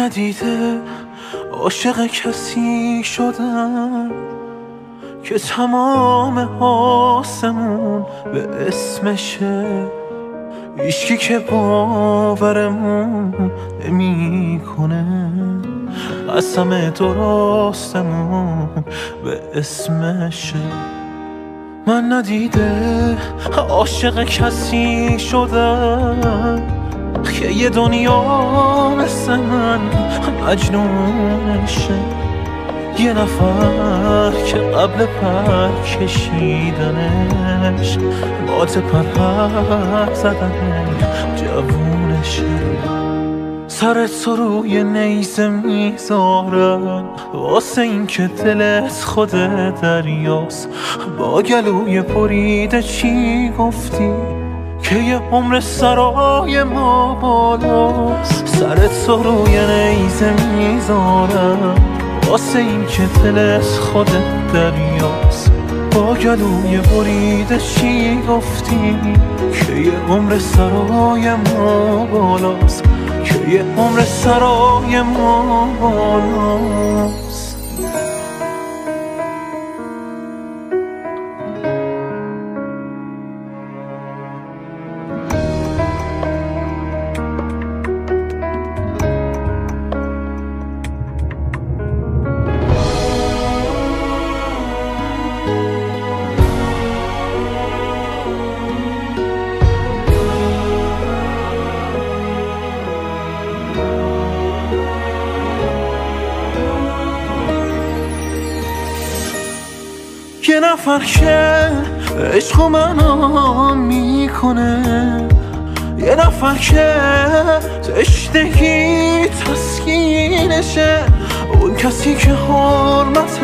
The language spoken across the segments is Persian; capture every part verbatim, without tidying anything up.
ندیده عاشق کسی شدم که تمام آسمون به اسمشه، هیچکی که باورمون نمی کنه، قسم درستمون به اسمشه. من ندیده عاشق کسی شدم که یه دنیا مثل من مجنونشه، یه نفر که قبل پر کشیدنش بات پرپر زدن جوونشه. سرت تو روی نیزه میذارن واسه این که دلت خود دریاست، با گلوی بریده چی گفتی که یه عمر سرای ما بالاست. سرت تو روی نیزه میذارن واسه این که دلت خود دریاست، با گلوی بریده چی گفتی که یه عمر سرای ما بالاست، که یه عمر سرای ما بالاست. یه نفر که عشق منو میکنه، یه نفر که تشنگی تسکینشه، اون کسی که حرمت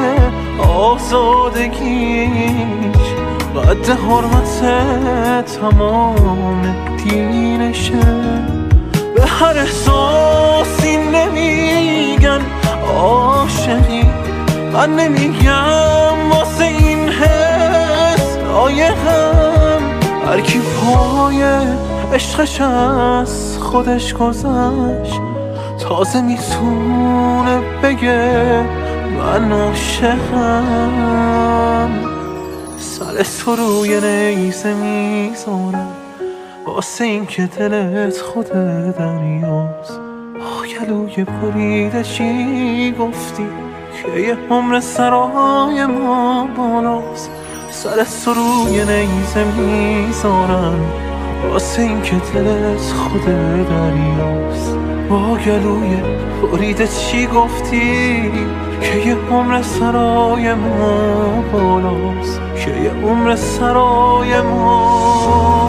آزادگیش قد حرمت تمام دینشه. به هر احساسی نمیگن عاشقی، من نمیگم واسه این حس لایقم. هر کی پای عشقش از خودش گذشت تازه میتونه بگه من عاشقم. سر تو روی نیزه میذارم واسه این که دلت خود دریاست، با گلوی بریده چی گفتی که یه عمر سرای ما بالاست. سر تو روی نیزه میذارن واسه این که دلت خود دریاست، با گلوی بریده چی گفتی که یه عمر سرای ما بالاست، که یه عمر سرای ما